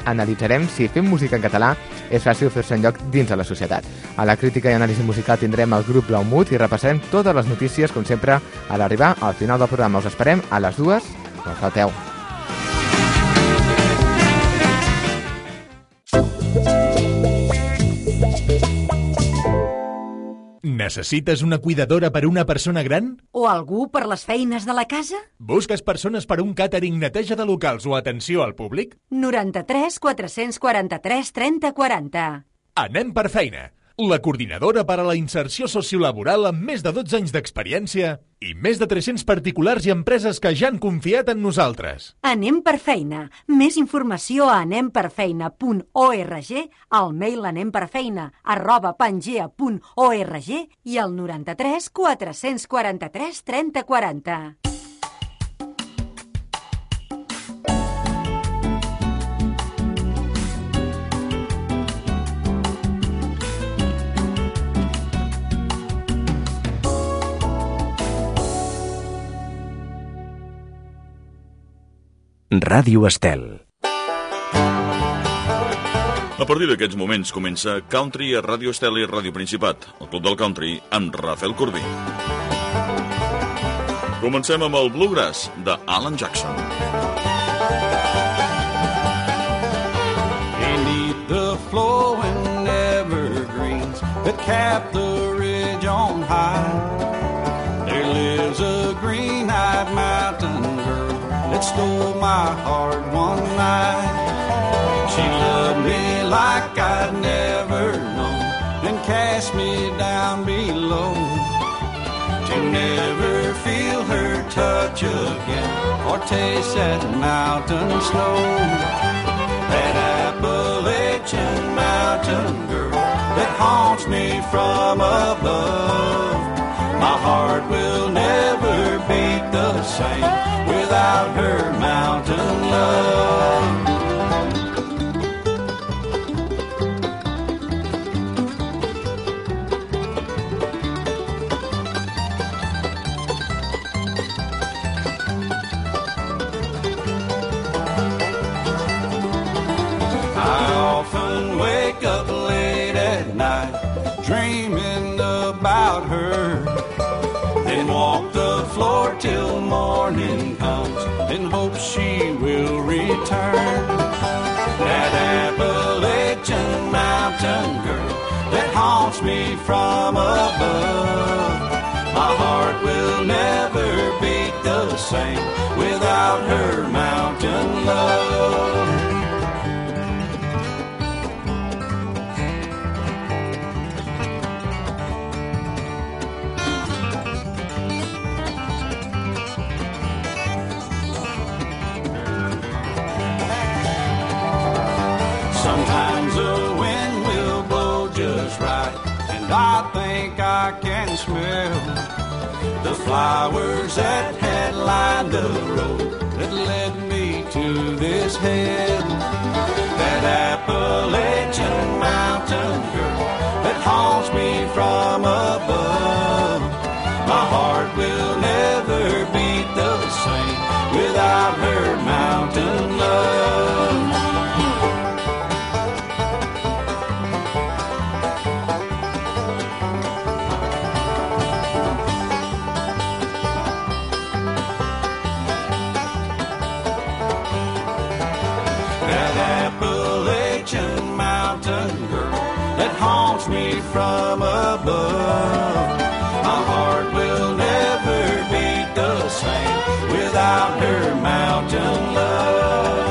analitzarem si fent música en català és fàcil fer-se enlloc dins de la societat. A la crítica i anàlisi musical tindrem el grup Blaumut i repassarem totes les notícies, com sempre, a l'arribar al final del programa. Us esperem a les 2, no falteu. Necessites una cuidadora per a una persona gran? O algú per les feines de la casa? Busques persones per a un càtering, neteja de locals o atenció al públic? 93 443 30 40. Anem per feina. La coordinadora per a la inserció sociolaboral amb més de 12 anys d'experiència i més de 300 particulars i empreses que ja han confiat en nosaltres. Anem per feina. Més informació a anemperfeina.org, al mail anemperfeina@pangea.org i al 93 443 30 40. Ràdio Estel. A partir d'aquests moments comença Country a Ràdio Estel i Ràdio Principat, el Club del Country amb Rafael Corbí. Comencem amb el Bluegrass de Alan Jackson. Beneath the flowing evergreens that cap the ridge on high, there lives a green-eyed mountain girl that stole my heart one night. She loved me like I'd never known and cast me down below to never feel her touch again or taste that mountain snow. That Appalachian mountain girl that haunts me from above. My heart will never beat the same without her mountain love. I often wake up late at night dreaming about her, then walk the floor till morning comes in hope she will return. That Appalachian mountain girl that haunts me from above. My heart will never beat the same without her mountain love. Sometimes the wind will blow just right, and I think I can smell the flowers that had lined the road that led me to this hell. That Appalachian mountain girl that haunts me from above. My heart will never beat the same without her mountain love. Haunts me from above. My heart will never beat the same without her mountain love.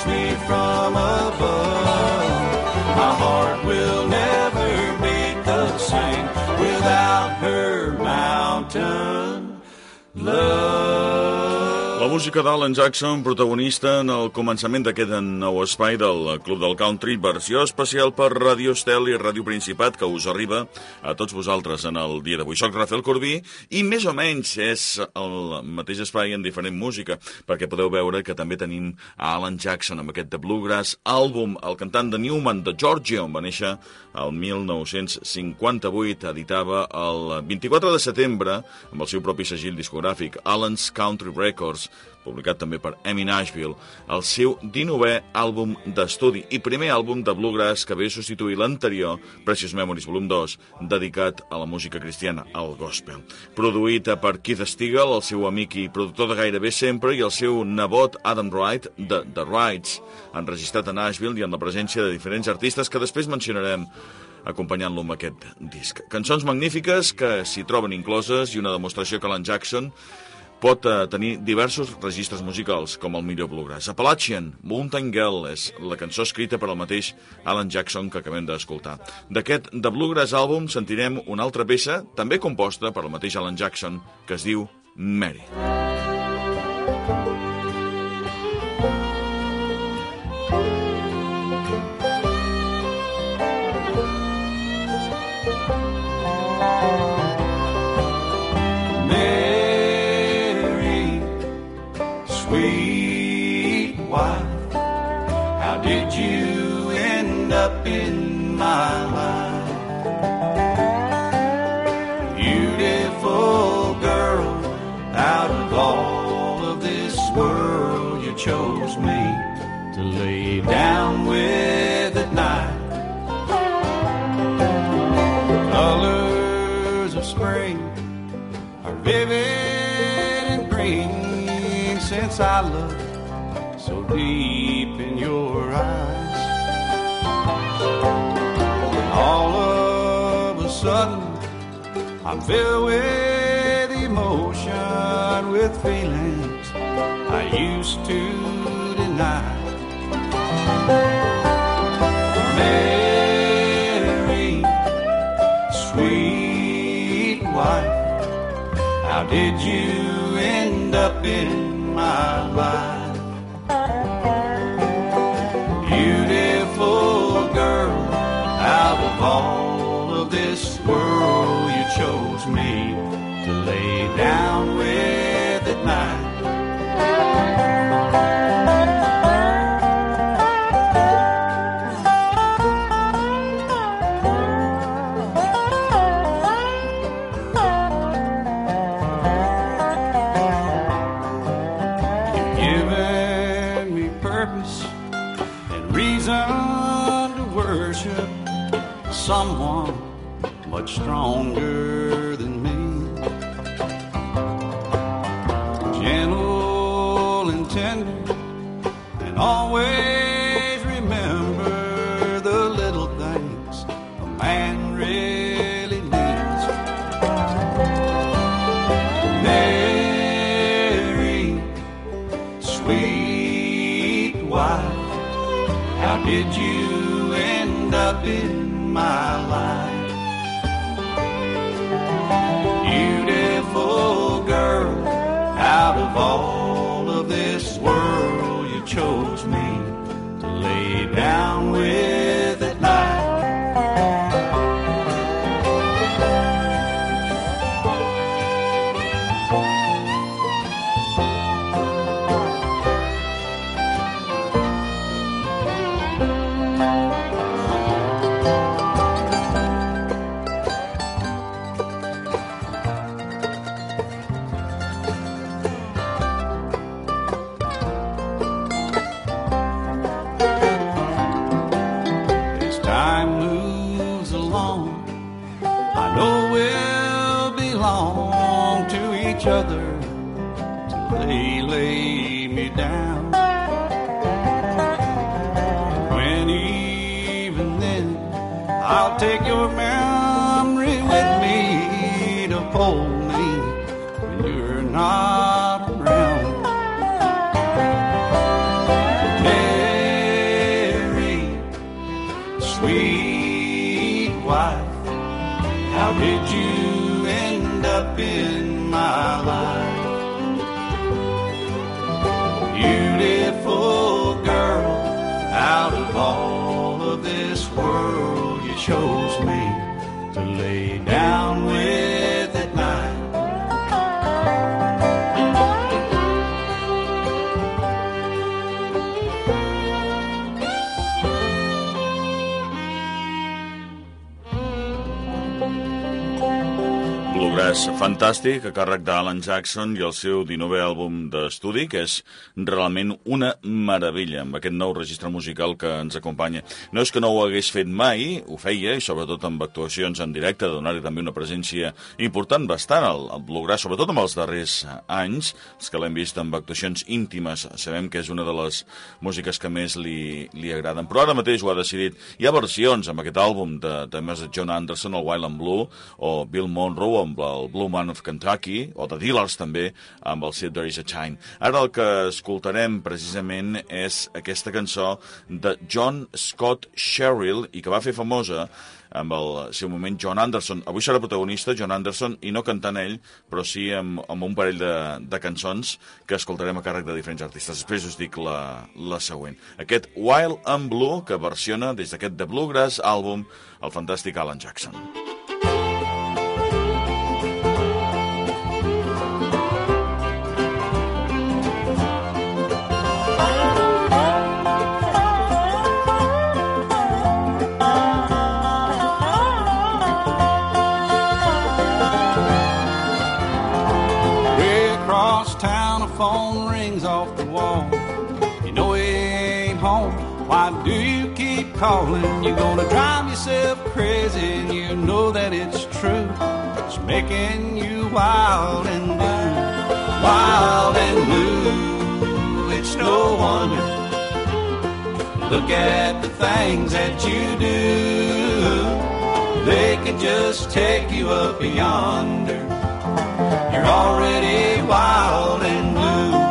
sweet from above. My heart will never beat the same without her mountain love. La música d'Alan Jackson, protagonista en el començament d'aquest nou espai del Club del Country, versió especial per Radio Estel i Ràdio Principat, que us arriba a tots vosaltres en el dia d'avui. Soc Rafael Corbí i més o menys és el mateix espai en diferent música, perquè podeu veure que també tenim a Alan Jackson amb aquest The Bluegrass àlbum. El cantant de Newman, de Georgia, on va néixer el 1958, editava el 24 de setembre amb el seu propi segell discogràfic, Alan's Country Records, publicat també per EMI Nashville, el seu 19è àlbum d'estudi i primer àlbum de bluegrass que ve a substituir l'anterior, Precious Memories Volum 2, dedicat a la música cristiana, al gospel. Produït per Keith Stigall, el seu amic i productor de gairebé sempre, i el seu nebot Adam Wright, de The Wrights, enregistrat a Nashville i en la presència de diferents artistes que després mencionarem acompanyant-lo amb aquest disc. Cançons magnífiques que s'hi troben incloses i una demostració que Alan Jackson pot tenir diversos registres musicals, com el millor bluegrass. Appalachian, Mountain Girl, és la cançó escrita per el mateix Alan Jackson que acabem d'escoltar. D'aquest The Bluegrass àlbum sentirem una altra peça, també composta per el mateix Alan Jackson, que es diu Mary. Sweet wife, how did you end up in my life? Beautiful girl, out of all of this world, you chose me to lay down with at night. The colors of spring are vivid and green, since I look so deep in your eyes. All of a sudden I'm filled with emotion, with feelings I used to deny. Mary, sweet wife, how did you end up in my life? Beautiful girl, out of all of this world, you chose me to lay down with at night. Someone much stronger than me, gentle and tender, and always remember the little things a man really needs. Mary, sweet wife, how did you end up in my life? Beautiful girl, out of all of this world, you chose me to lay down with at night. Other till they lay me down. When even then I'll take your memory with me to hold me when you're not around. sweet wife, how did you end up in my life? Beautiful girl, out of all of this world, you chose me to lay down with at night. Bluegrass fantàstic, a càrrec d'Alan Jackson i el seu 19è àlbum d'estudi, que és realment una meravella, amb aquest nou registre musical que ens acompanya. No és que no ho hagués fet mai, ho feia, i sobretot amb actuacions en directe, de donar-hi també una presència important bastant al Bluegrass, sobretot amb els darrers anys, els que l'hem vist amb actuacions íntimes, sabem que és una de les músiques que més li agraden, però ara mateix ho ha decidit. Hi ha versions amb aquest àlbum de temes de John Anderson, el Wild and Blue, o Bill Monroe amb el Blue Man of Kentucky, o The Dealers també, amb el Sit There Is a Time. Ara el que escoltarem precisament és aquesta cançó de John Scott Sherrill, i que va fer famosa amb el seu moment John Anderson. Avui serà protagonista John Anderson, i no cantant ell, però sí amb un parell de cançons que escoltarem a càrrec de diferents artistes. Després us dic la següent. Aquest Wild and Blue, que versiona des d'aquest The Bluegrass àlbum el fantàstic Alan Jackson. Phone rings off the wall. You know he ain't home. Why do you keep calling? You're gonna drive yourself crazy, and you know that it's true. It's making you wild and blue. Wild and blue. It's no wonder. Look at the things that you do. They could just take you up yonder. You're already wild and blue.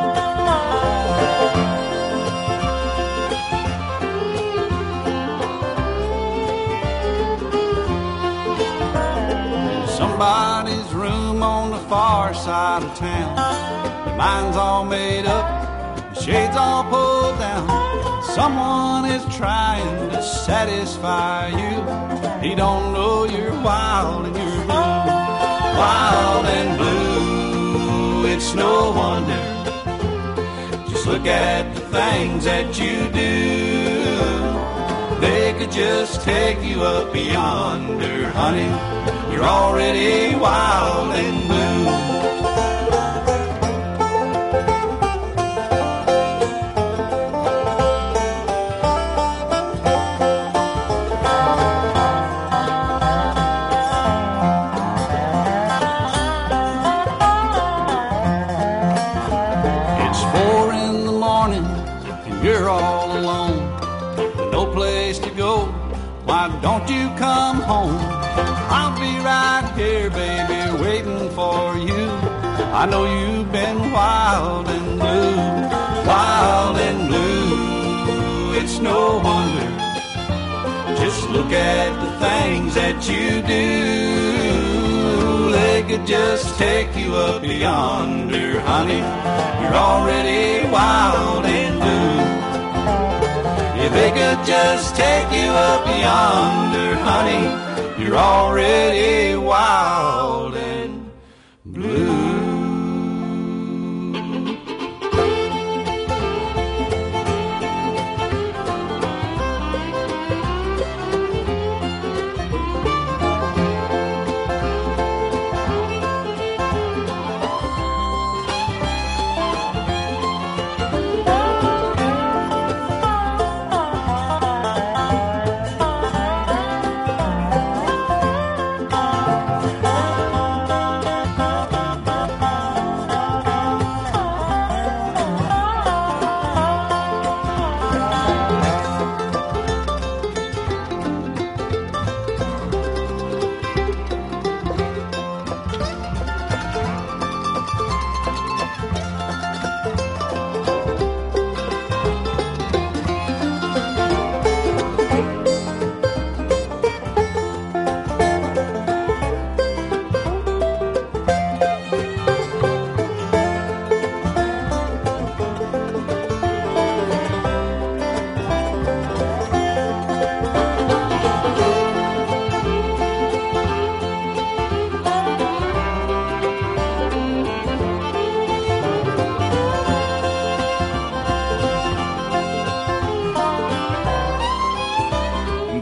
In somebody's room on the far side of town, your mind's all made up, the shades all pulled down. Someone is trying to satisfy you. He don't know you're wild and you're blue. Wild and blue, it's no wonder. Just look at the things that you do. They could just take you up yonder, honey. You're already wild and blue. You're all alone, no place to go. Why don't you come home? I'll be right here, baby, waiting for you. I know you've been wild and blue. Wild and blue, it's no wonder. Just look at the things that you do. They could just take you up yonder, honey. You're already wild and blue. If they could just take you up yonder, honey, you're already wild and blue.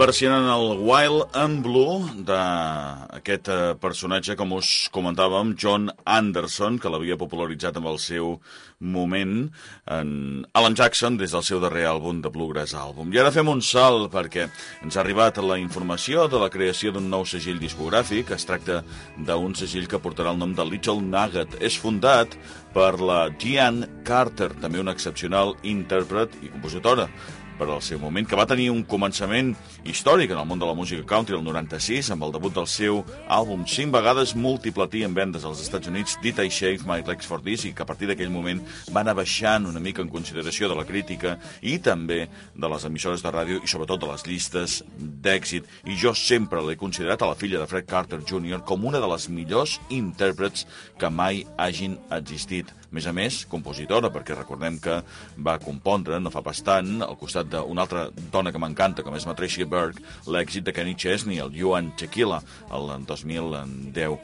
versionant el Wild and Blue d'aquest personatge, com us comentàvem, John Anderson, que l'havia popularitzat amb el seu moment en Alan Jackson des del seu darrer àlbum de Bluegrass Album. I ara fem un salt perquè ens ha arribat la informació de la creació d'un nou segell discogràfic. Es tracta d'un segell que portarà el nom de Little Nugget. És fundat per la Diane Carter, també una excepcional intèrpret i compositora per al seu moment, que va tenir un començament històric en el món de la música country el 96, amb el debut del seu àlbum 5 vegades multiplatí en vendes als Estats Units, Did I Shave My Legs for This, i que a partir d'aquell moment va anar baixant una mica en consideració de la crítica i també de les emissores de ràdio i sobretot de les llistes d'èxit. I jo sempre l'he considerat a la filla de Fred Carter Jr. com una de les millors intèrprets que mai hagin existit. A més a més, compositora, perquè recordem que va compondre, no fa pas tant, al costat d'una altra dona que m'encanta, com és Matricia Berg, l'èxit de Kenny Chesney, el You and Tequila, el 2010.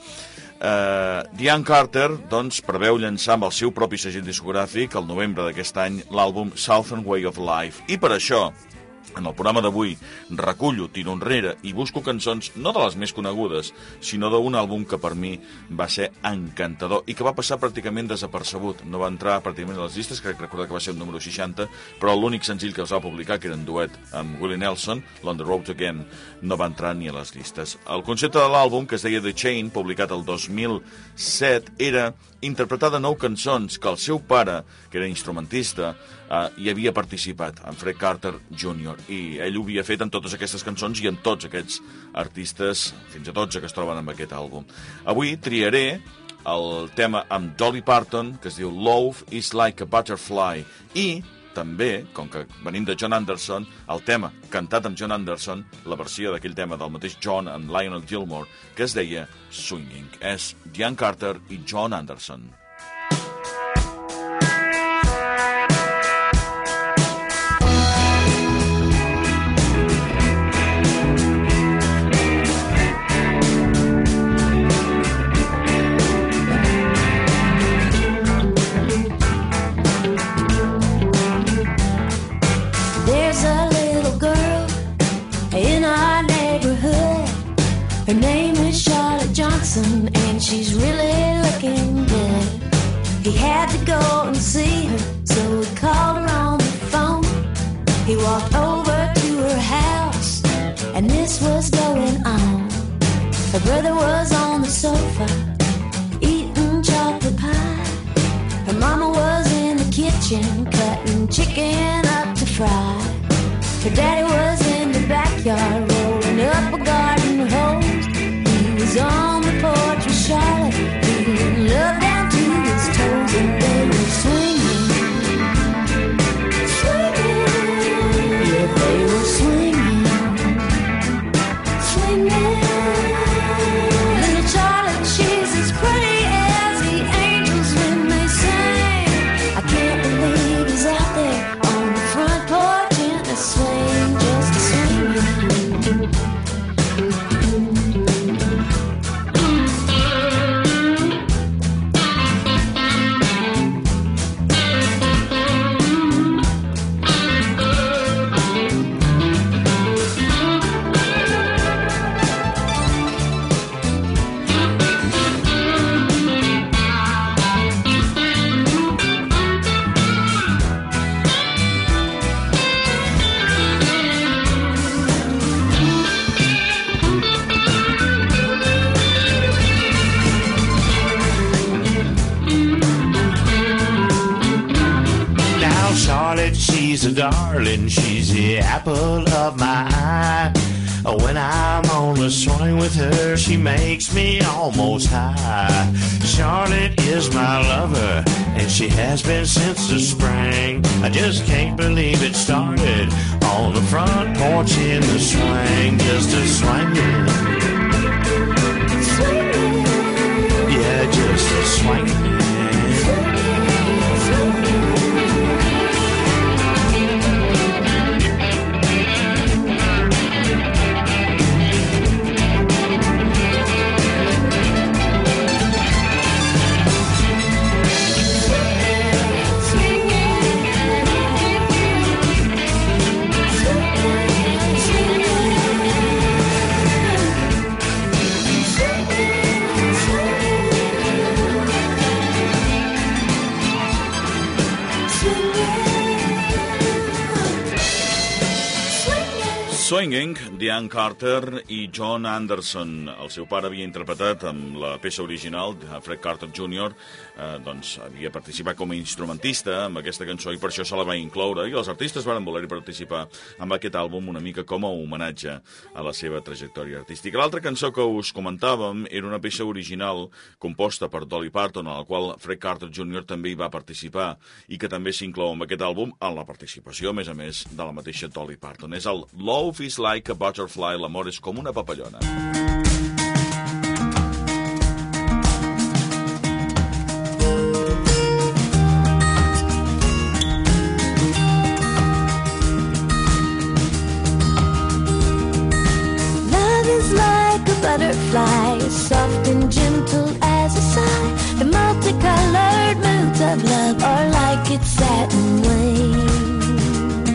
Diane Carter, doncs, preveu llançar amb el seu propi segell discogràfic el novembre d'aquest any l'àlbum Southern Way of Life. I per això, en el programa d'avui, recullo, tiro enrere i busco cançons no de les més conegudes, sinó d'un àlbum que per mi va ser encantador i que va passar pràcticament desapercebut. No va entrar pràcticament a les llistes, crec recordar que va ser el número 60, però l'únic senzill que es va publicar, que era en duet amb Willie Nelson, l'On the Road Again, no va entrar ni a les llistes. El concepte de l'àlbum, que es deia The Chain, publicat el 2007, era interpretar de 9 cançons que el seu pare, que era instrumentista, hi havia participat, en Fred Carter Jr. I ell ho havia fet en totes aquestes cançons i en tots aquests artistes, fins a 12 que es troben en aquest àlbum. Avui triaré el tema amb Dolly Parton, que es diu Love is Like a Butterfly, i també, com que venim de John Anderson, el tema cantat amb John Anderson, la versió d'aquell tema del mateix John amb Lionel Gilmore, que es deia Swinging. És Diane Carter i John Anderson. Her name is Charlotte Johnson, and she's really looking good. He had to go and see her, so he called her on the phone. He walked over to her house, and this was going on. Her brother was on the sofa, eating chocolate pie. Her mama was in the kitchen, cutting chicken up to fry. Her daddy was in the backyard, rolling up a garden hose. He was on the porch with Charlotte, feeling love down to his toes, and they were swinging, swinging. Yeah, they were swinging, swinging. Little Charlotte, she's as pretty as the angels when they sing. I can't believe he's out there on the front porch in a swing, just a swinging. She's a darling, she's the apple of my eye. When I'm on the swing with her, she makes me almost high. Charlotte is my lover, and she has been since the spring. I just can't believe it started on the front porch in the swing, just a swinging. Yeah, just a swinging. Swinging, Diane Carter i John Anderson. El seu pare havia interpretat amb la peça original, Fred Carter Jr., doncs havia participat com a instrumentista amb aquesta cançó i per això se la va incloure, i els artistes van voler participar amb aquest àlbum una mica com a homenatge a la seva trajectòria artística. L'altra cançó que us comentàvem era una peça original composta per Dolly Parton, en la qual Fred Carter Jr. també hi va participar i que també s'inclou en aquest àlbum en la participació, a més, de la mateixa Dolly Parton. És el Love is like a butterfly, l'amor és com una papallona. Butterfly, soft and gentle as a sigh. The multicolored moods of love are like its satin wings.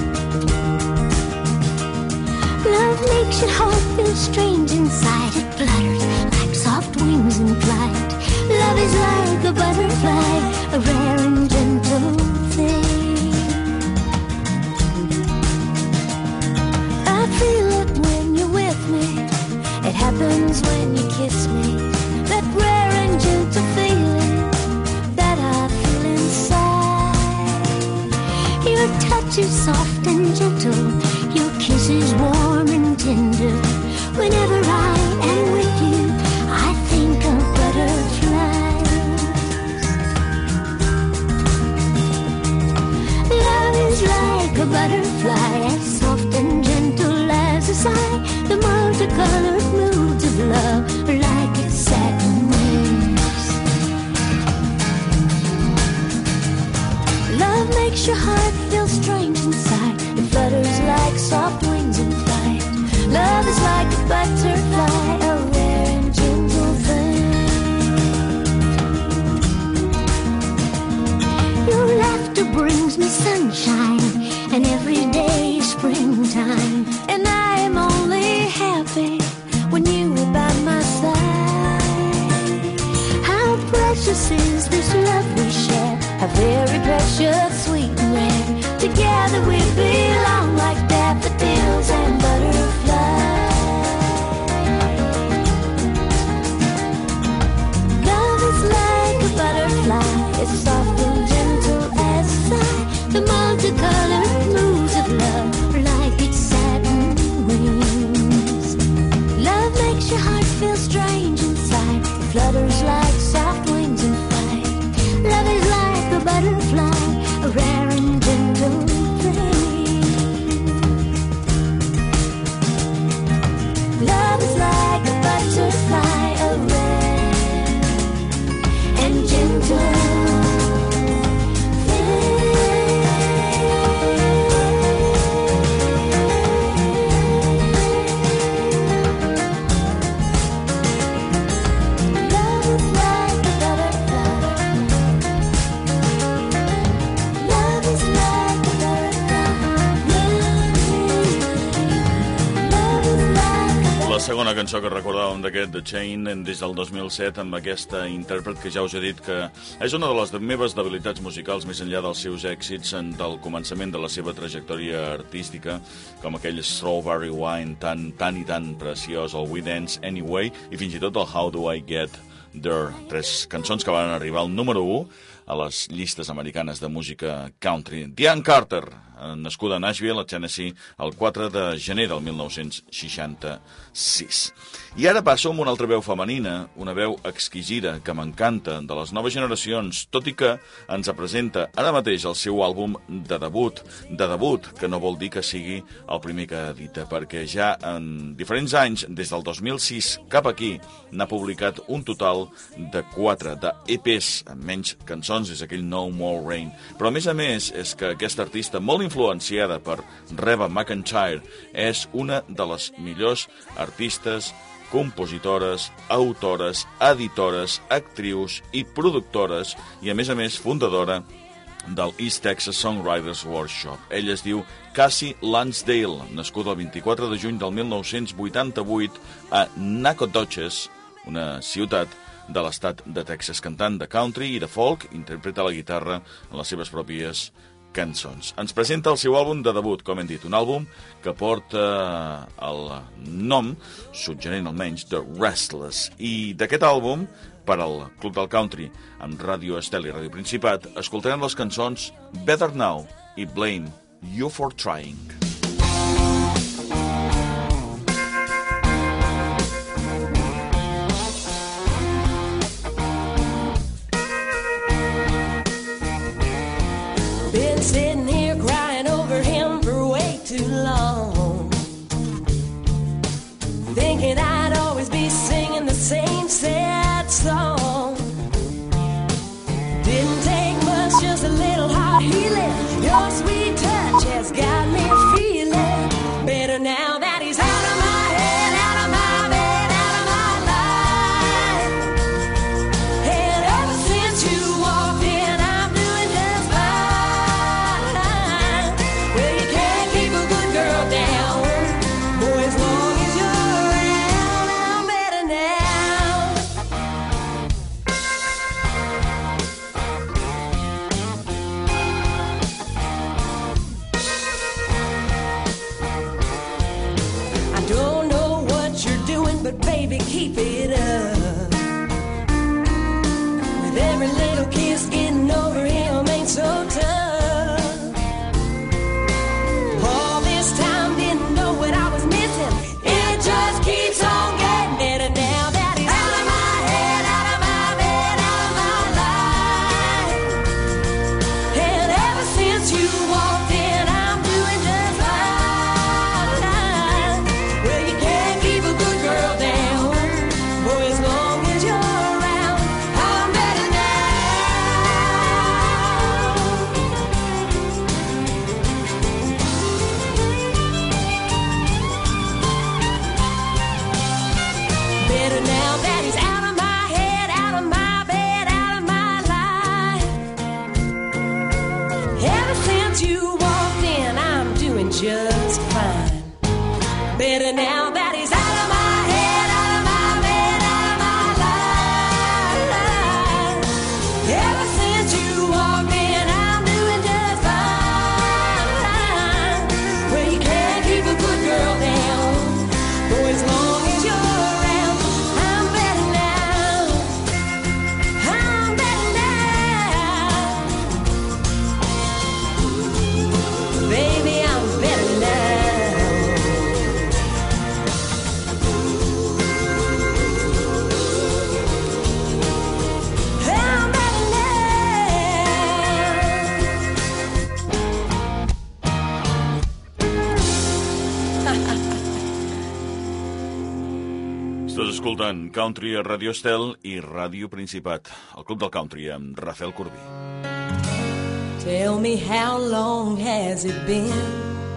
Love makes your heart feel strange inside. It flutters like soft wings in flight. Love is like a butterfly, a rare and gentle thing. I feel it when you're with me. It happens when you kiss me, that rare and gentle feeling that I feel inside. Your touch is soft and gentle, your kiss is warm and tender. Whenever I am with you, I think of butterflies. Love is like a butterfly, as soft and gentle as a sigh. The multicolored moods of love are like its satin wings. Love makes your heart feel strange inside. It flutters like soft wings in flight. Love is like a butterfly, a rare and gentle thing. Your laughter brings me sunshine, and every day is springtime. And I am only happy when you are by my side. How precious is this love we share, how very precious, sweet and rare. Together we belong like daffodils and butterflies. Love is like a butterfly, it's soft and gentle as a sigh. The multicolored moods of love are like its satin wings. Love makes your heart feel strange inside. It flutters like soft wings in flight. Love is like a butterfly, a rare and gentle thing. Love is like a butterfly, a rare and gentle thing. La segona cançó que recordàvem d'aquest The Chain des del 2007 amb aquesta intèrpret que ja us he dit que és una de les meves debilitats musicals més enllà dels seus èxits del començament de la seva trajectòria artística, com aquell Strawberry Wine tan i tan preciós, el We Dance Anyway i fins i tot el How Do I Get There, 3 cançons que van arribar al número 1 a les llistes americanes de música country. Diane Carter, nascuda a Nashville, a Tennessee, el 4 de gener del 1966. I ara passo amb una altra veu femenina, una veu exquisida, que m'encanta, de les noves generacions, tot i que ens presenta ara mateix el seu àlbum de debut, que no vol dir que sigui el primer que edita, perquè ja en diferents anys, des del 2006 cap aquí, n'ha publicat un total de 4 d'EPs, amb menys cançons, és aquell No More Rain. Però a més, és que aquesta artista, molt influenciada per Reba McEntire, és una de les millors artistes, compositores, autores, editores, actrius i productores, i a més fundadora del East Texas Songwriters Workshop. Ella es diu Cassie Lansdale, nascuda el 24 de juny del 1988 a Nacogdoches, una ciutat de l'estat de Texas, cantant de country i de folk, interpreta la guitarra en les seves pròpies cançons. Ens presenta el seu àlbum de debut, com hem dit, un àlbum que porta el nom, suggerent almenys, de Restless. I d'aquest àlbum, per al Club del Country, amb Ràdio Estel i Ràdio Principat, escoltarem les cançons Better Now i Blame You for Trying. Been sitting here crying over him for way too long, thinking I'd always be singing the same sad song. Didn't take much, just a little heart healing. Your sweet touch has got me feeling better now that he's out of my head, out of my bed, out of my life. And ever since you walked in, I'm doing just fine. Well, you can't keep a good girl down, boy, as long as you're around. I'm better now. I don't know what you're doing, but baby, keep it up. With every little kiss, getting over him ain't so tough. All this time, didn't know what I was missing. It just keeps on getting better now that he's out of my head, out of my bed, out of my life. And ever since you walked in, I'm doing just fine. Well, you can't keep a good girl down, boy, as long as you're around. I'm better now. Better now that he's out of my head, out of my bed, out of my life. Ever since you walked in, I'm doing just fine. Better now that he's out of my head, out of my bed, out of my life. Ever since you walked in, I'm doing just fine. Well, you can't keep a good girl down, boy, as long as you're around. I'm better now. I'm better now. Baby, I'm better now. I'm better Estàs escoltant Country a Ràdio Estel i Ràdio Principat, el Club del Country amb Rafael Corbí. Tell me, how long has it been?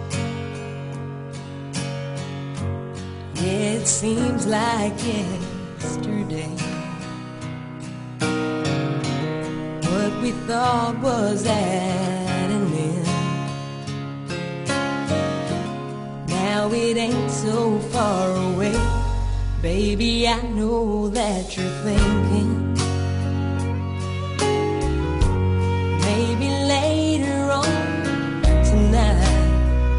Yeah, it seems like yesterday. What we thought was at an end, now it ain't so far away. Baby, I know that you're thinking maybe later on tonight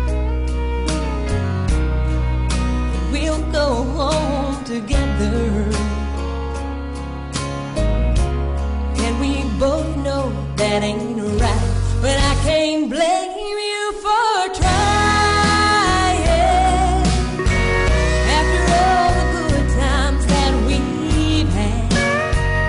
we'll go home together. And we both know that ain't right, but I can't blame you for trying. After all the good times that we've had,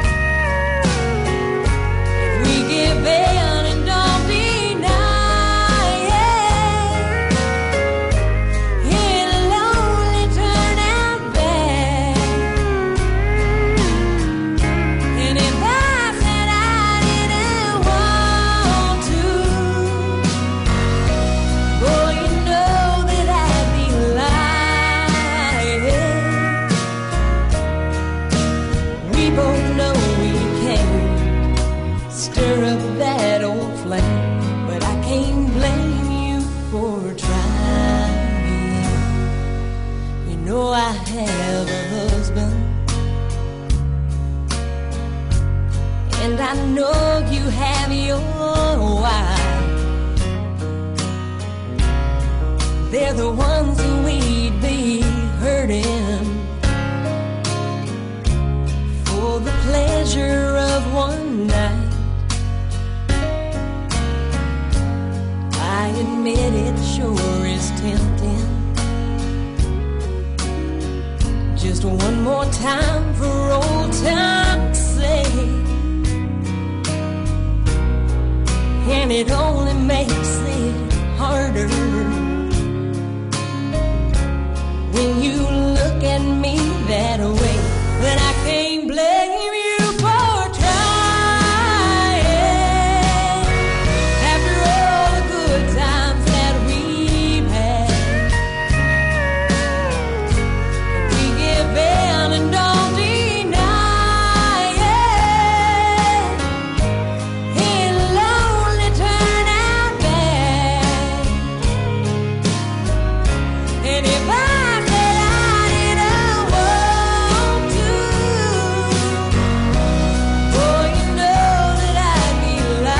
they're the ones who we'd be hurting for the pleasure of one night. I admit it sure is tempting. Just one more time for old time's sake, and it only makes it harder when you look at me that way. But I can't blame you for trying. After all the good times that we've had, we give in and don't deny it. It'll only turn out bad. And if I said I didn't want to, boy, you know that I'd be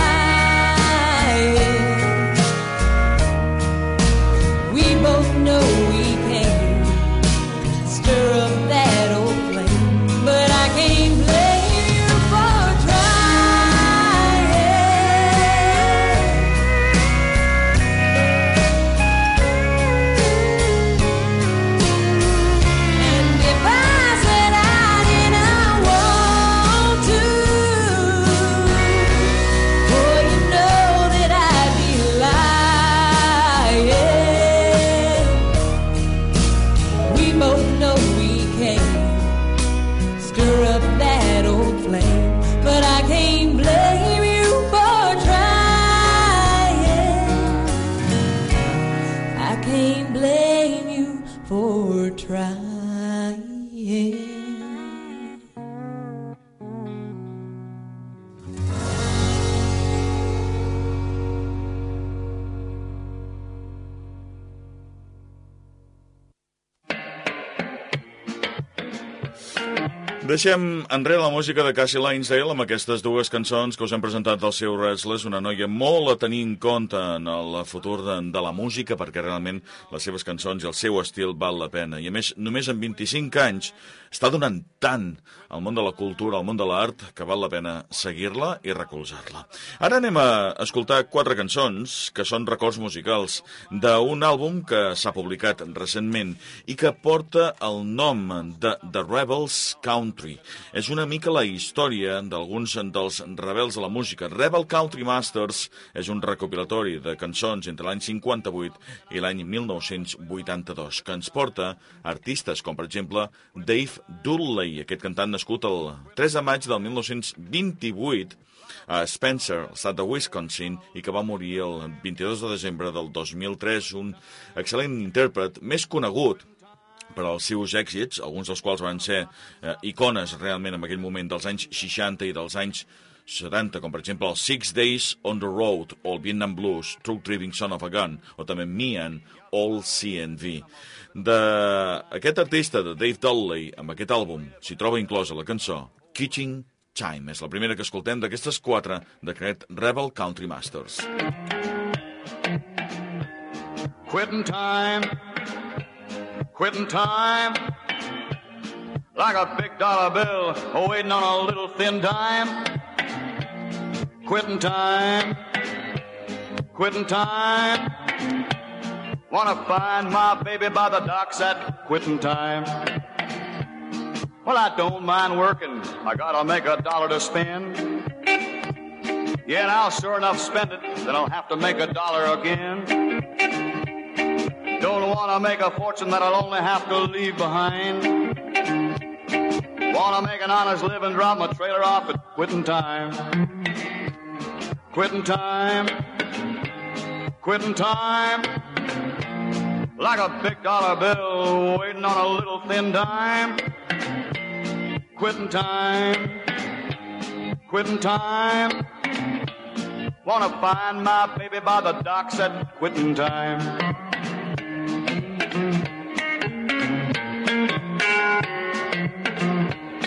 lying. We both know we can't stir up that old flame, but I can't blame you for trying. And if I said I didn't want to, boy, you know that I'd be lying. We both know we can't stir up that old flame, but I can't blame you for trying. I can't blame you for trying. Deixem enrere la música de Cassie Lansdale amb aquestes dues cançons que us hem presentat del seu Restless, una noia molt a tenir en compte en el futur de la música, perquè realment les seves cançons i el seu estil val la pena. I a més, només amb 25 anys està donant tant al món de la cultura, al món de l'art, que val la pena seguir-la i recolzar-la. Ara anem a escoltar 4 cançons que són records musicals d'un àlbum que s'ha publicat recentment i que porta el nom de The Rebels Country. És una mica la història d'alguns dels rebels de la música. Rebel Country Masters és un recopilatori de cançons entre l'any 58 i l'any 1982, que ens porta artistes com, per exemple, Dave Dudley, aquest cantant nascut el 3 de maig del 1928 a Spencer, estat de Wisconsin, i que va morir el 22 de desembre del 2003, un excel·lent intèrpret més conegut per als seus èxits, alguns dels quals van ser icones realment en aquell moment dels anys 60 i dels anys 70, com per exemple el 6 Days on the Road, o el Vietnam Blues, Truck Driving Son of a Gun, o també Me and All CNV. D'aquest artista, de Dave Dudley, amb aquest àlbum, s'hi troba inclosa la cançó Kitchen Time. És la primera que escoltem d'aquestes 4 d'aquest Rebel Country Masters. Quitting time, like a big dollar bill waiting on a little thin dime. Quitting time, wanna find my baby by the docks at quitting time. Well, I don't mind working, I gotta make $1 to spend. Yeah, and I'll sure enough spend it, then I'll have to make $1 again. Don't wanna make a fortune that I'll only have to leave behind. Wanna make an honest living, drop my trailer off at quitting time. Quitting time, like a big dollar bill waiting on a little thin dime. Quitting time, wanna find my baby by the docks at quitting time.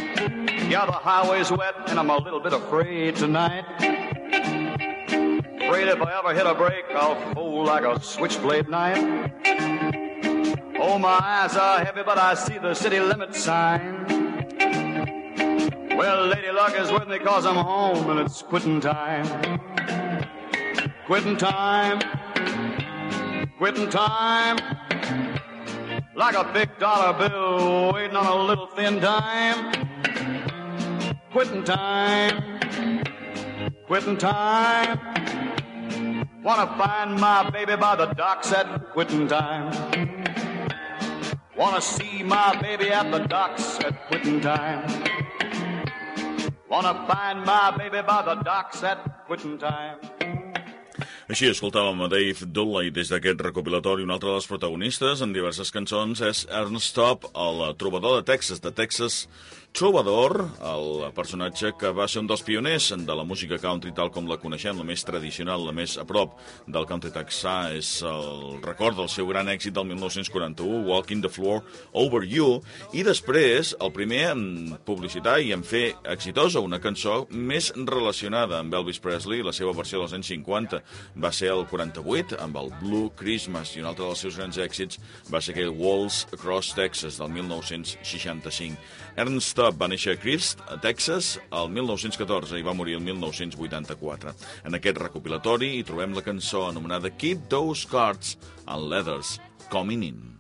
Yeah, the highway's wet and I'm a little bit afraid tonight. afraid if I ever hit a break, I'll fold like a switchblade knife. Oh, my eyes are heavy, but I see the city limit sign. Well, Lady Luck is with me 'cause I'm home and it's quitting time. Quitting time. Quitting time. Like a big dollar bill waiting on a little thin dime. Quitting time. Quitting time. Wanna find my baby by the docks at quitting time. Wanna see my baby at the docks at quitting time. Wanna find my baby by the docks at quitting time. Així escoltàvem a Dave Dudley des d'aquest recopilatori. Un altre dels protagonistes en diverses cançons és Ernst Tubb, el trobador de Texas Troubadour, el personatge que va ser un dels pioners de la música country tal com la coneixem, la més tradicional, la més a prop del country texà. És el record del seu gran èxit del 1941, Walking the Floor Over You, i després el primer en publicitar i en fer exitosa una cançó més relacionada amb Elvis Presley, la seva versió dels anys 50 va ser el 48 amb el Blue Christmas, i un altre dels seus grans èxits va ser aquell Waltz Across Texas del 1965. Ernst Tubb va néixer a Crist, a Texas, el 1914 i va morir el 1984. En aquest recopilatori hi trobem la cançó anomenada Keep Those Cards and Letters Coming In.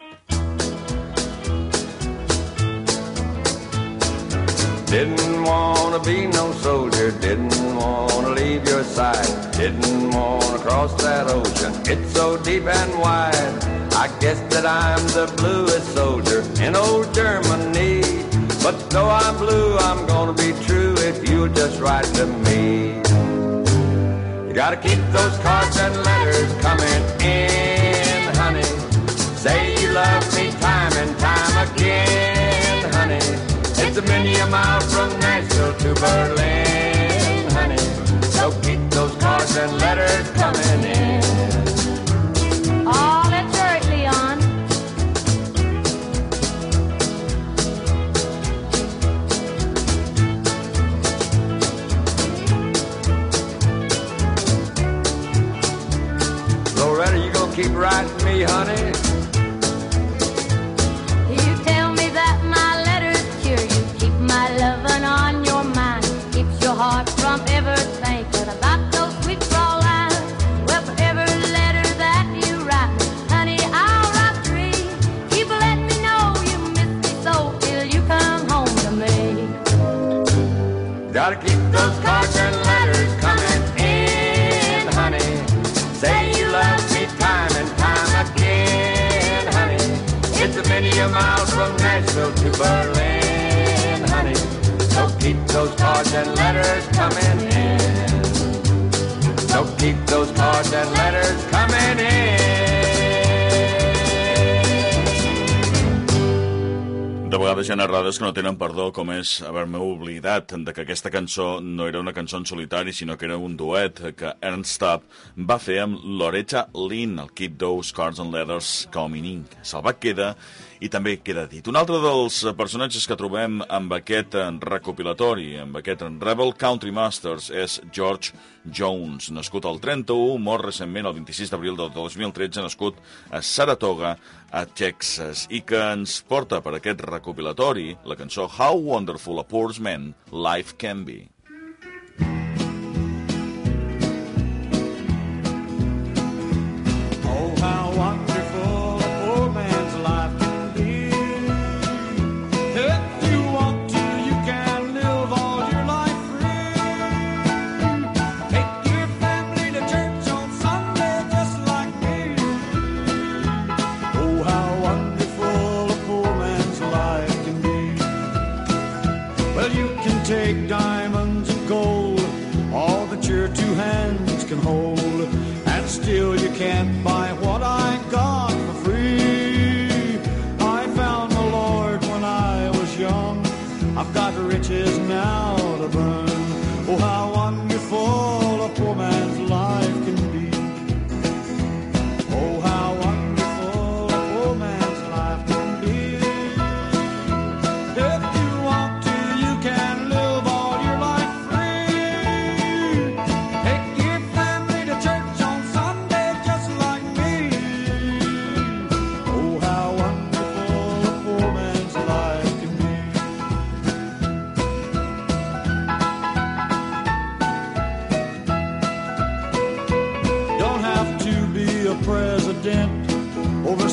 Didn't want to be no soldier, didn't want to leave your side, didn't want to cross that ocean, it's so deep and wide. I guess that I'm the bluest soldier in old Germany, but though I'm blue, I'm gonna be true if you'll just write to me. You gotta keep those cards and letters coming in, honey. Say you love me time and time again, honey. It's a many a mile from Nashville to Berlin, honey. So keep those cards and letters coming in. Oh, let's hurry, Leon. Loretta, you gonna keep writing me, honey? You tell me that my letters cure you, keep my lovin' on your mind, keeps your heart from ever thinking about those sweet raw lines. Well, for every letter that you write me, honey, I'll write 3. Keep letting me know you miss me so till you come home to me. Gotta keep those cards and letters coming in, honey. Say you love me time and time again, honey. It's a many a mile from Nashville to Berlin, honey. So keep those cards and letters coming in. So keep those cards and letters coming in. De vegades hi ha errades que no tenen perdó, com és haver-me oblidat de que aquesta cançó no era una cançó en solitari, sinó que era un duet que Ernst Tubb va fer amb Loretta Lynn, el Keep Those Cards and Letters Coming In. Se'l queda i també queda dit. Un altre dels personatges que trobem amb aquest recopilatori, amb aquest Rebel Country Masters, és George Jones, nascut al 31, mort recentment el 26 d'abril del 2013, nascut a Saratoga, a Texas, i que ens porta per aquest recopilatori la cançó How Wonderful a Poor Man's Life Can Be. Oh, how wonderful a poor man's life can be. If you want to, you can live all your life free. Take your family to church on Sunday just like me. Oh, how wonderful a poor man's life can be. Well, you can take diamonds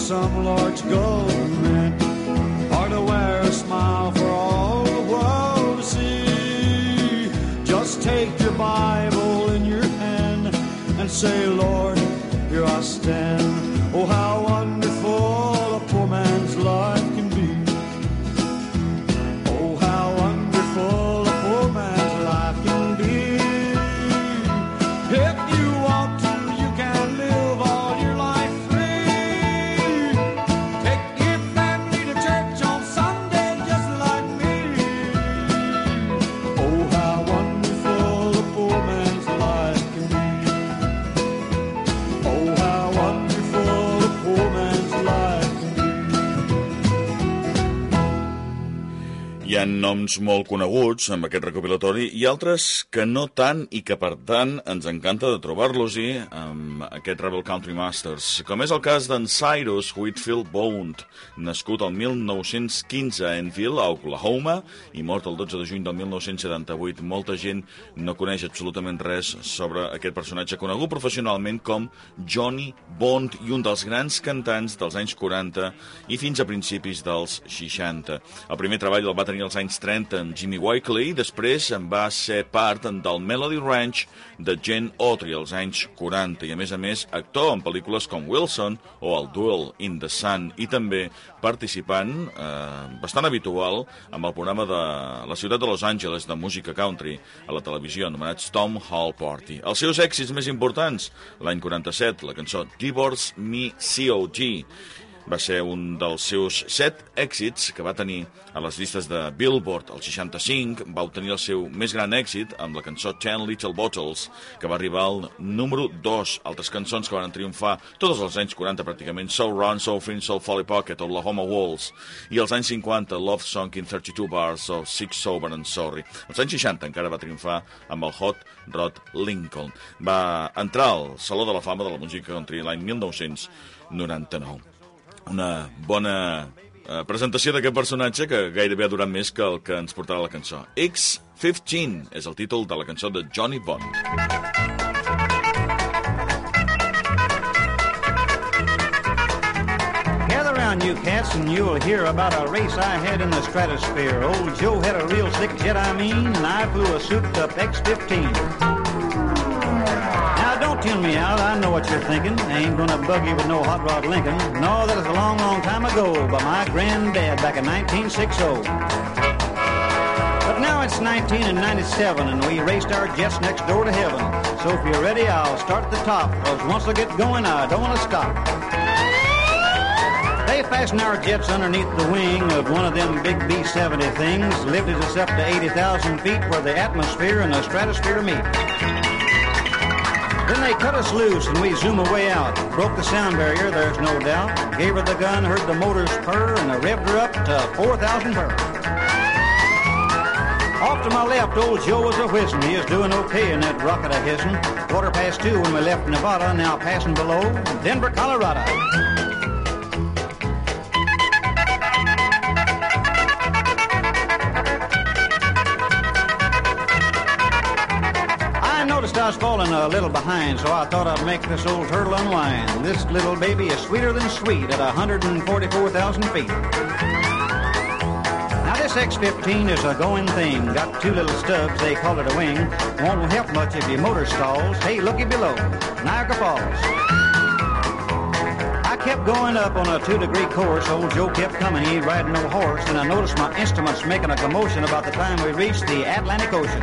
some large government, or to wear a smile for all the world to see. Just take your Bible in your hand and say, Lord, here I stand. Oh, how wonderful a poor man's life can be. Oh, how wonderful a poor man's life can be. If you want to, you can live all your life free. Take your family to church on Sunday just like me. Oh, how wonderful a poor man's life can be. Oh, how wonderful a poor man's life can be. Hi ha noms molt coneguts amb aquest recopilatori i altres que no tant i que, per tant, ens encanta de trobar-los-hi amb aquest Rebel Country Masters, com és el cas d'en Cyrus Whitfield Bond, nascut el 1915 a Enfield, a Oklahoma, i mort el 12 de juny del 1978. Molta gent no coneix absolutament res sobre aquest personatge, conegut professionalment com Johnny Bond i un dels grans cantants dels anys 40 i fins a principis dels 60. El primer treball el va tenir als anys 30 amb Jimmy Wakely, i després en va ser part del Melody Ranch de Gene Autry als anys 40, i a més actor en pel·lícules com Wilson o El Duel in the Sun, i també participant bastant habitual amb el programa de la ciutat de Los Angeles de música country a la televisió anomenat Tom Hall Party. Els seus èxits més importants, l'any 47, la cançó Divorce Me C.O.G., va ser un dels seus 7 èxits que va tenir a les llistes de Billboard. El 65 va obtenir el seu més gran èxit amb la cançó 10 Little Bottles, que va arribar al número 2. Altres cançons que van triomfar tots els anys 40 pràcticament, So Run, So Free, So Folly Pocket, Oklahoma Walls, i als anys 50 Love Song in 32 Bars o Sick, Sober and Sorry. Als anys 60 encara va triomfar amb el Hot Rod Lincoln. Va entrar al Saló de la Fama de la Música Country l'any 1999. Una bona presentació d'aquest personatge que gairebé ha durat més que el que ens portarà la cançó. X-15 és el títol de la cançó de Johnny Bond. Gather round, you cats, and you'll hear about a race I had in the stratosphere. Old Joe had a real slick jet, and I flew a souped-up X-15. Don't tune me out, I know what you're thinking. I ain't gonna bug you with no hot rod Lincoln. No, that was a long, long time ago by my granddad back in 1960. But now it's 1997 and we raced our jets next door to heaven. So if you're ready, I'll start at the top, cause once I get going, I don't wanna stop. They fastened our jets underneath the wing of one of them big B-70 things, lifted us up to 80,000 feet where the atmosphere and the stratosphere meet. Then they cut us loose and we zoom away out. Broke the sound barrier, there's no doubt. Gave her the gun, heard the motors purr, and I revved her up to 4,000 per. Off to my left, old Joe was a whizzing. He was doing okay in that rocket of his'n. 2:15 when we left Nevada, now passing below Denver, Colorado. I was falling a little behind, so I thought I'd make this old turtle unwind. This little baby is sweeter than sweet at 144,000 feet. Now this X-15 is a going thing. Got 2 little stubs, they call it a wing. Won't help much if your motor stalls. Hey, looky below, Niagara Falls. I kept going up on a 2-degree course. Old Joe kept coming, he ain't riding no horse. And I noticed my instruments making a commotion about the time we reached the Atlantic Ocean.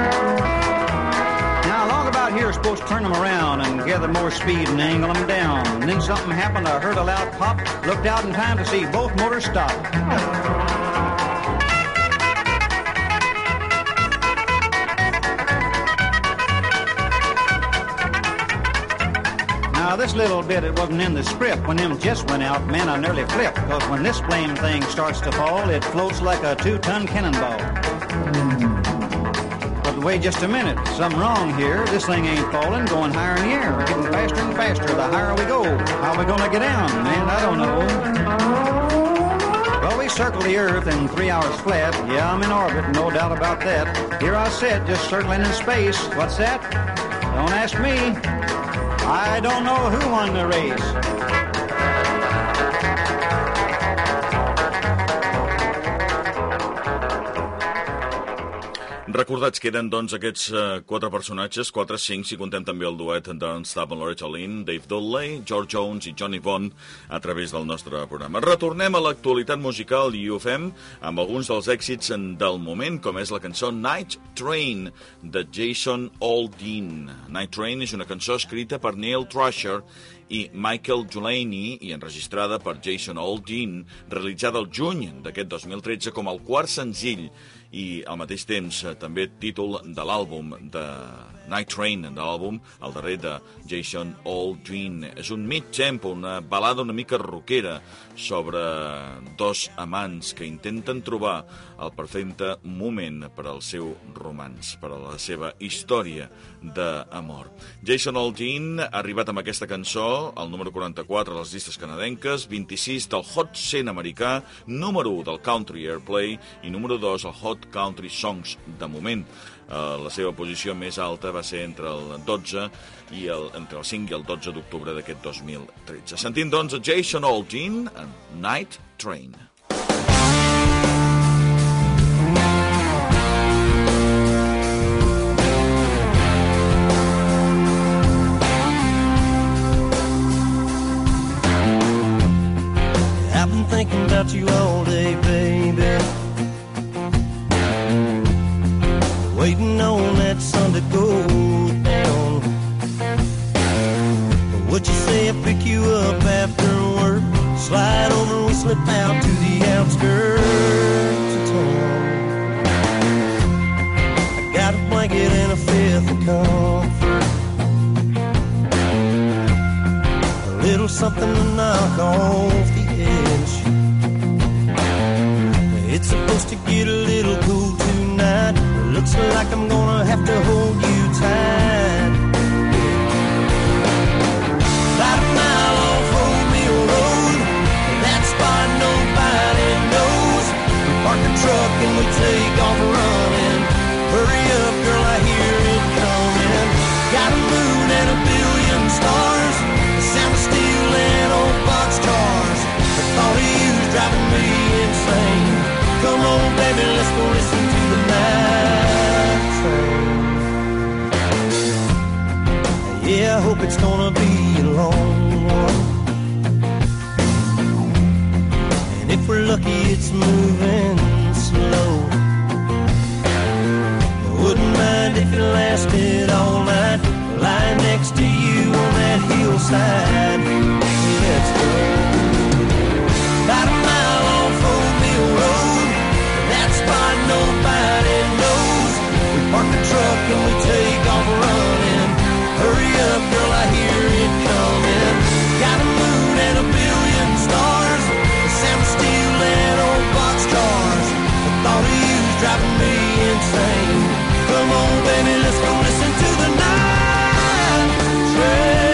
Now, along about here, supposed to turn them around and gather more speed and angle them down. And then something happened, I heard a loud pop, looked out in time to see both motors stop. Now, this little bit, it wasn't in the script. When them jets went out, man, I nearly flipped. Because when this blame thing starts to fall, it floats like a 2-ton cannonball. Wait just a minute, something wrong here. This thing ain't falling, going higher in the air. Getting faster and faster the higher we go. How are we gonna get down? Man, I don't know. Well, we circled the Earth in 3 hours flat. Yeah, I'm in orbit, no doubt about that. Here I sit, just circling in space. What's that? Don't ask me. I don't know who won the race. Recordats, queden doncs aquests 4 personatges, 4, 5, si contem també el duet d'en Stab and Loretta Lynn, Dave Dudley, George Jones i Johnny Bond a través del nostre programa. Retornem a l'actualitat musical i ho fem amb alguns dels èxits del moment, com és la cançó Night Train de Jason Aldean. Night Train és una cançó escrita per Neil Thrasher i Michael Delaney i enregistrada per Jason Aldean, realitzada el juny d'aquest 2013 com el quart senzill i al mateix temps també títol de l'àlbum de Night Train, de l'àlbum, el darrer de Jason Aldean. És un mid-tempo, una balada una mica rockera sobre 2 amants que intenten trobar el perfecte moment per al seu romanç, per a la seva història d'amor. Jason Aldean ha arribat amb aquesta cançó al número 44 de les llistes canadenques, 26 del Hot 100 americà, número 1 del Country Airplay i número 2 al Hot Country Songs de moment. La seva posició més alta va ser entre el 12 i entre el 5 i el 12 d'octubre d'aquest 2013. Sentim, doncs, a Jason Aldean en Night Train. I've been thinking about you all day, baby, waiting on that sun to go down. Would you say I pick you up after work? Slide over, we slip out to the outskirts of town. I got a blanket and a fifth of comfort, a little something to knock off the edge. It's supposed to get a little cool tonight. Looks like I'm gonna have to hold you tight. About a mile off Old Mill Road, that spot nobody knows. We park the truck and we take off running. Hurry up, girl, I hear it coming. Got a moon and a billion stars, the sound of steel and old boxcars. The thought of you's driving me insane. Come on, baby, let's go listen to the night train. Yeah, I hope it's gonna be a long one, and if we're lucky it's moving slow. Wouldn't mind if it lasted all night, lying next to you on that hillside. Let's go. About a mile off Old Mill Road, that spot nobody knows. We park the truck and we take off running. Hurry up, girl, I hear it coming. Got a moon and a billion stars, the sound of steel and old boxcars. The thought of you's driving me insane. Come on, baby, let's go listen to the night train.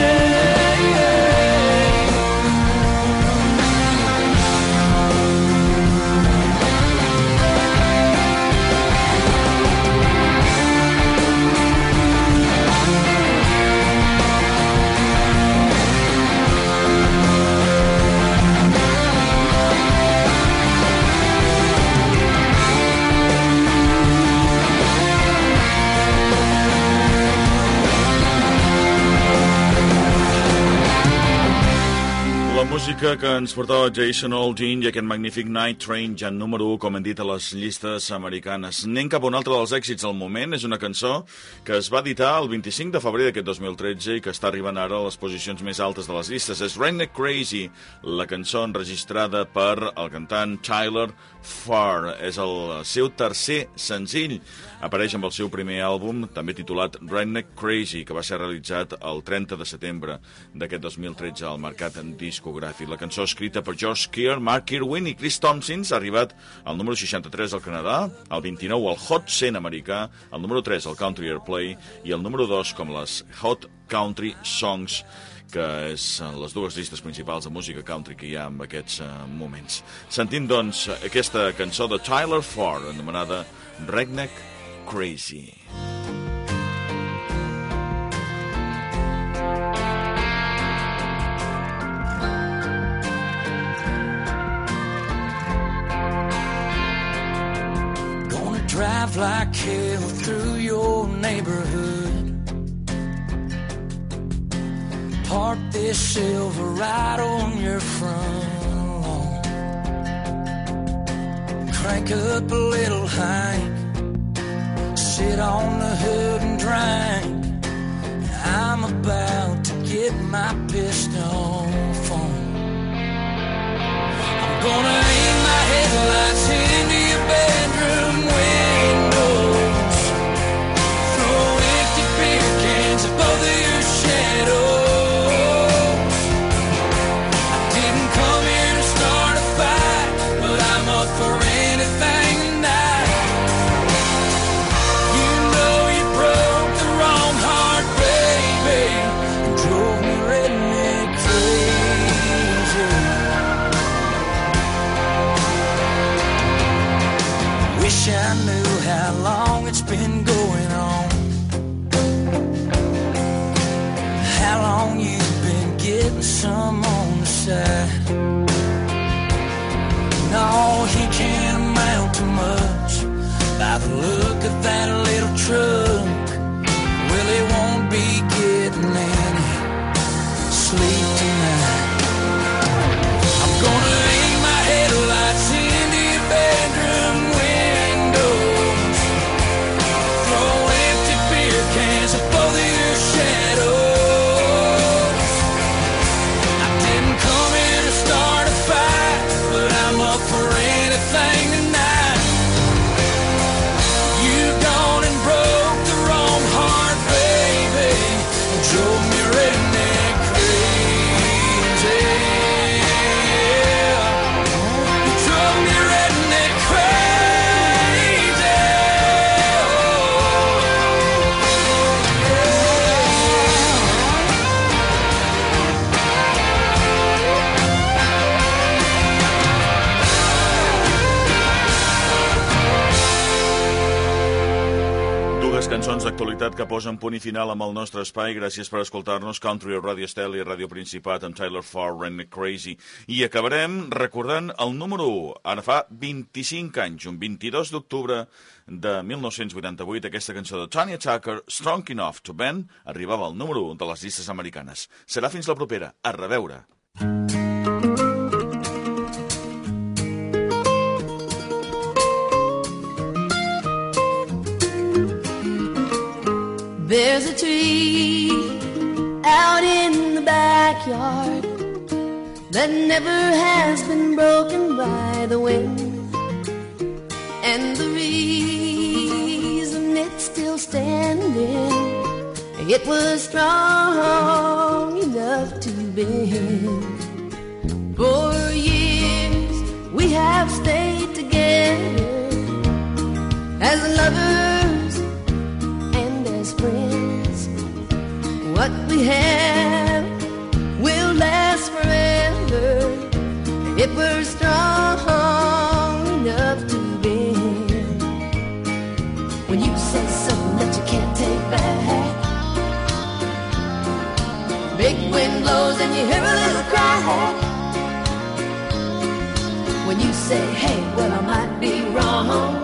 La música que ens portava Jason Aldean i aquest magnífic Night Train, ja número 1, com hem dit, a les llistes americanes. Anem cap a un altre dels èxits al moment. És una cançó que es va editar el 25 de febrer d'aquest 2013 i que està arribant ara a les posicions més altes de les llistes. És Redneck Crazy, la cançó enregistrada per el cantant Tyler Farr. És el seu tercer senzill. Apareix amb el seu primer àlbum, també titulat Redneck Crazy, que va ser realitzat el 30 de setembre d'aquest 2013 al mercat discogràfic. La cançó escrita per George Keir, Mark Irwin i Chris Tompkins ha arribat al número 63 al Canadà, al 29 al Hot 100 americà, al número 3 al Country Airplay i al número 2 com les Hot Country Songs, que és les dues llistes principals de música country que hi ha en aquests moments. Sentim, doncs, aquesta cançó de Tyler Farr, anomenada Redneck Crazy. Drive drive like hell through your neighborhood. Park this Silverado on your front lawn. Crank up a little Hank, sit on the hood and drink. I'm about to get my pistol phone. I'm gonna aim my headlights into your bedroom windows, throw empty beer cans at both of your shadows. I didn't come here to start a fight, but I'm up for anything tonight. You know you broke the wrong heart, baby, and drove me redneck crazy. Wish I knew how long it's been going on, how long you've been getting some on the side. No, he can't amount to much by the look of that little truck. Well, he won't be getting any sleep tonight. I'm gonna aim my headlights into your bedroom windows, throw empty beer cans at both of your shadows. I didn't come here to start a fight, but I'm up for anything tonight. You gone and broke the wrong heart, baby, and drove me redneck crazy. You drove me redneck crazy. Dues cançons d'actualitat que posen punt i final amb el nostre espai. Gràcies per escoltar-nos. Country, Radio Estel i Radio Principat amb Tyler Farr, Redneck Crazy. I acabarem recordant el número 1. Ara fa 25 anys, un 22 d'octubre de 1988, aquesta cançó de Tanya Tucker, Strong Enough to Bend, arribava al número 1 de les llistes americanes. Serà fins la propera. A reveure. There's a tree out in the backyard that never has been broken by the wind, and the reason it's still standing, it was strong enough to bend. For years we have stayed together as lovers and as friends. What we have will last forever if we're strong enough to bend. When you say something that you can't take back, big wind blows and you hear a little cry. When you say, hey, well, I might be wrong,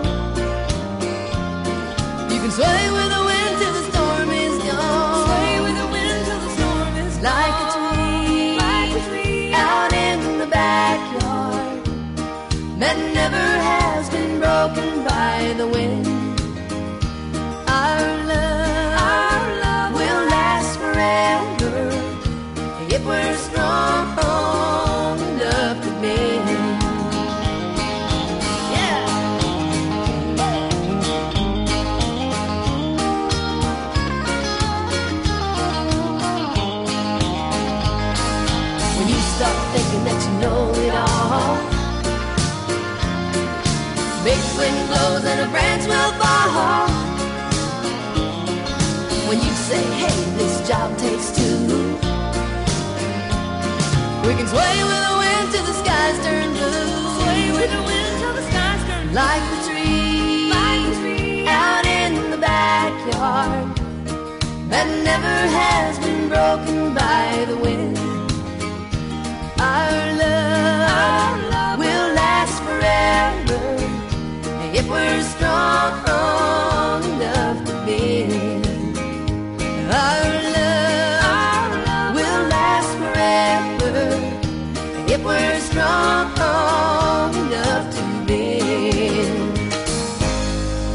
you can sway with the wind till the storm is gone. Sway with the wind till the storm is gone. Like a tree out in the backyard that never has been broken by the wind. Our love will last forever if we're strong enough to bend. That you know it all. Big wind blows and a branch will fall. When you say, hey, this job takes two, we can sway with the wind till the skies turn blue. Sway with the wind till the skies turn blue. Like the tree out in the backyard that never has been broken by the wind. Our love will last forever if we're strong strong enough to bend.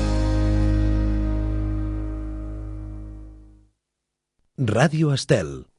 Radio Estel.